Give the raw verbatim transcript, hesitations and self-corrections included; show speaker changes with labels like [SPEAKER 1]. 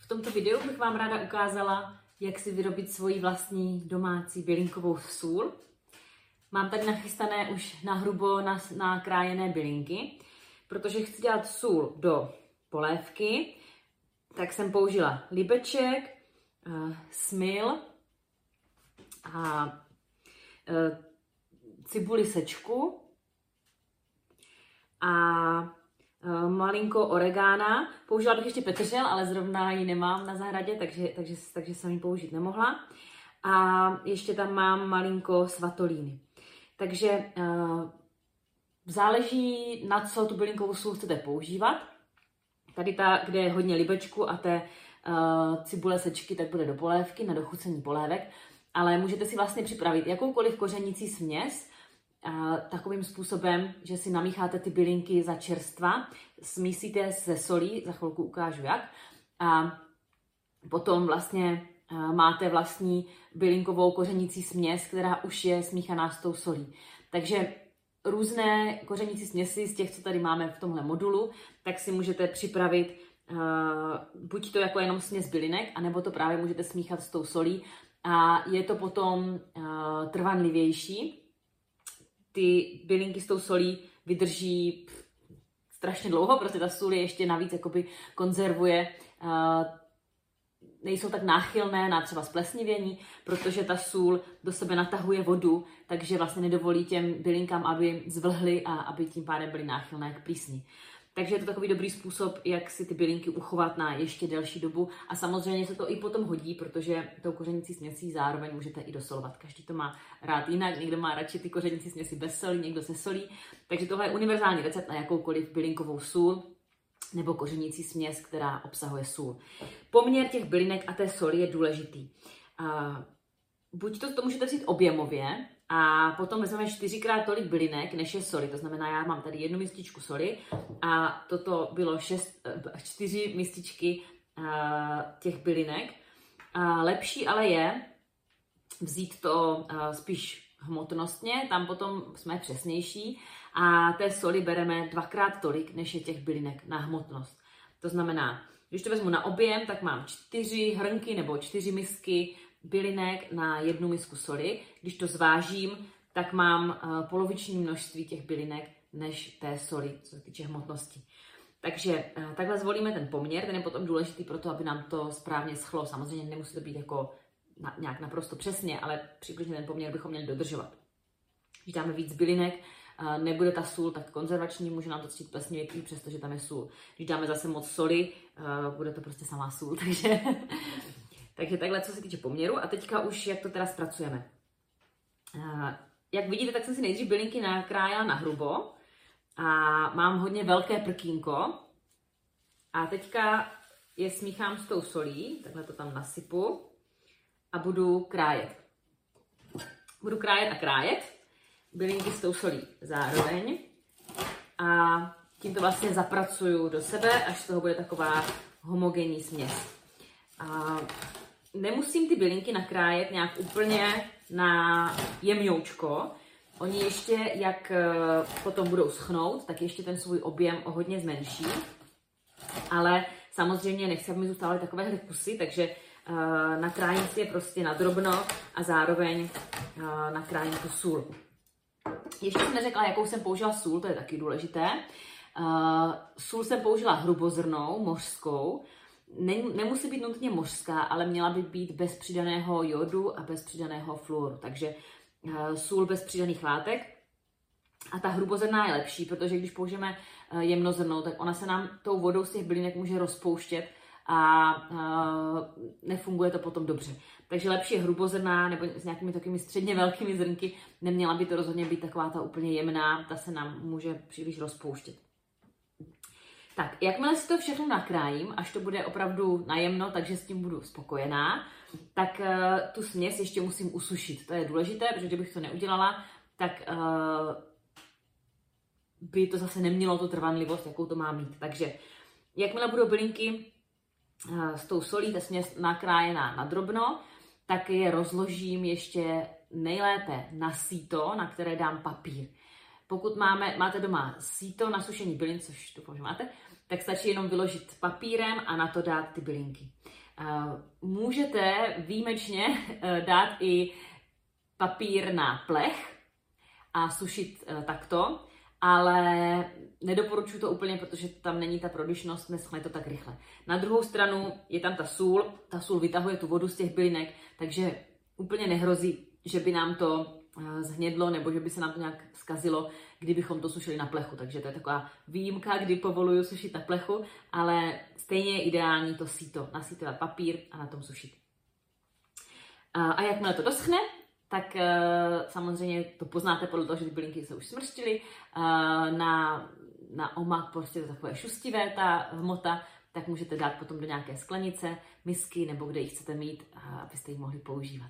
[SPEAKER 1] V tomto videu bych vám ráda ukázala, jak si vyrobit svoji vlastní domácí bylinkovou sůl. Mám tady nachystané už na hrubo nakrájené bylinky, protože chci dělat sůl do polévky, tak jsem použila líbeček, smil a cibuli sečku a malinko oregana. Použila bych ještě petržel, ale zrovna ji nemám na zahradě, takže, takže, takže jsem ji použít nemohla. A ještě tam mám malinko svatolíny. Takže uh, záleží, na co tu bylinkovou sůl chcete používat. Tady ta, kde je hodně libečku a té uh, cibule sečky, tak bude do polévky, na dochucení polévek. Ale můžete si vlastně připravit jakoukoliv kořenící směs, uh, takovým způsobem, že si namícháte ty bylinky za čerstva, smísíte se solí, za chvilku ukážu jak, a potom vlastně uh, máte vlastní bylinkovou kořenící směs, která už je smíchaná s tou solí. Takže různé kořenící směsi z těch, co tady máme v tomhle modulu, tak si můžete připravit uh, buď to jako jenom směs bylinek, anebo to právě můžete smíchat s tou solí a je to potom uh, trvanlivější. Ty bylinky s tou solí vydrží pff, strašně dlouho, protože ta sůl je ještě navíc jakoby konzervuje, uh, nejsou tak náchylné na třeba splesnivění, protože ta sůl do sebe natahuje vodu, takže vlastně nedovolí těm bylinkám, aby zvlhly a aby tím pádem byly náchylné k plísni. Takže je to takový dobrý způsob, jak si ty bylinky uchovat na ještě delší dobu a samozřejmě se to i potom hodí, protože tou kořenící směsí zároveň můžete i dosolovat. Každý to má rád jinak, někdo má radši ty kořenící směsi bez solí, někdo se solí, takže tohle je univerzální recept na jakoukoliv bylinkovou sůl nebo kořenící směs, která obsahuje sůl. Poměr těch bylinek a té soli je důležitý. Uh, buď to, to můžete vzít objemově a potom vezmeme čtyřikrát tolik bylinek, než je soli. To znamená, já mám tady jednu mističku soli a toto bylo šest, čtyři mističky uh, těch bylinek. Uh, lepší ale je vzít to uh, spíš hmotnostně, tam potom jsme přesnější a té soli bereme dvakrát tolik, než je těch bylinek na hmotnost. To znamená, když to vezmu na objem, tak mám čtyři hrnky nebo čtyři misky bylinek na jednu misku soli. Když to zvážím, tak mám uh, poloviční množství těch bylinek než té soli, co se týče hmotnosti. Takže uh, takhle zvolíme ten poměr, ten je potom důležitý pro to, aby nám to správně schlo. Samozřejmě nemusí to být jako na, nějak naprosto přesně, ale přibližně ten poměr bychom měli dodržovat. Když dáme víc bylinek, nebude ta sůl tak konzervační, může nám to cítit plesnivější, přestože tam je sůl. Když dáme zase moc soli, bude to prostě samá sůl. Takže, takže takhle, co se týče poměru. A teďka už, jak to teda zpracujeme. Jak vidíte, tak jsem si nejdřív bylinky nakrájela na hrubo a mám hodně velké prkínko. A teďka je smíchám s tou solí, takhle to tam nasypu a budu krájet. Budu krájet a krájet bylinky s tou solí zároveň a tím to vlastně zapracuju do sebe, až z toho bude taková homogenní směs. A nemusím ty bylinky nakrájet nějak úplně na jemňoučko. Oni ještě, jak potom budou schnout, tak ještě ten svůj objem o hodně zmenší. Ale samozřejmě nechci, aby mi zůstávaly takovéhle kusy, takže uh, nakrájím si je prostě na drobno a zároveň uh, nakrájím tu sůl. Ještě jsem neřekla, jakou jsem použila sůl, to je taky důležité. Uh, sůl jsem použila hrubozrnnou, mořskou. Ne, nemusí být nutně mořská, ale měla by být bez přidaného jodu a bez přidaného fluoru. Takže uh, sůl bez přidaných látek. A ta hrubozrnná je lepší, protože když použijeme uh, jemnozrnnou, tak ona se nám tou vodou z těch bylinek může rozpouštět a uh, nefunguje to potom dobře. Takže lepší je hrubozrnná nebo s nějakými takovými středně velkými zrnky. Neměla by to rozhodně být taková ta úplně jemná, ta se nám může příliš rozpouštět. Tak, jakmile si to všechno nakrájím, až to bude opravdu najemno, takže s tím budu spokojená, tak uh, tu směs ještě musím usušit. To je důležité, protože kdybych to neudělala, tak uh, by to zase nemělo tu trvanlivost, jakou to má mít. Takže jakmile budou bylinky uh, s tou solí, ta směs nakrájená na drobno, tak je rozložím ještě nejlépe na síto, na které dám papír. Pokud máme, máte doma síto na sušení bylin, což doufám, že máte, tak stačí jenom vyložit papírem a na to dát ty bylinky. Můžete výjimečně dát i papír na plech a sušit takto, ale nedoporučuji to úplně, protože tam není ta prodyšnost, neschne to tak rychle. Na druhou stranu je tam ta sůl, ta sůl vytahuje tu vodu z těch bylinek, takže úplně nehrozí, že by nám to zhnědlo nebo že by se nám to nějak zkazilo, kdybychom to sušili na plechu. Takže to je taková výjimka, kdy povoluju sušit na plechu, ale stejně je ideální to síto, nasítovat papír a na tom sušit. A jakmile to doschne, tak samozřejmě to poznáte podle toho, že ty bylinky se už smrštily. Na, na omak prostě to takové šustivé, ta hmota, tak můžete dát potom do nějaké sklenice, misky nebo kde ji chcete mít, abyste ji mohli používat.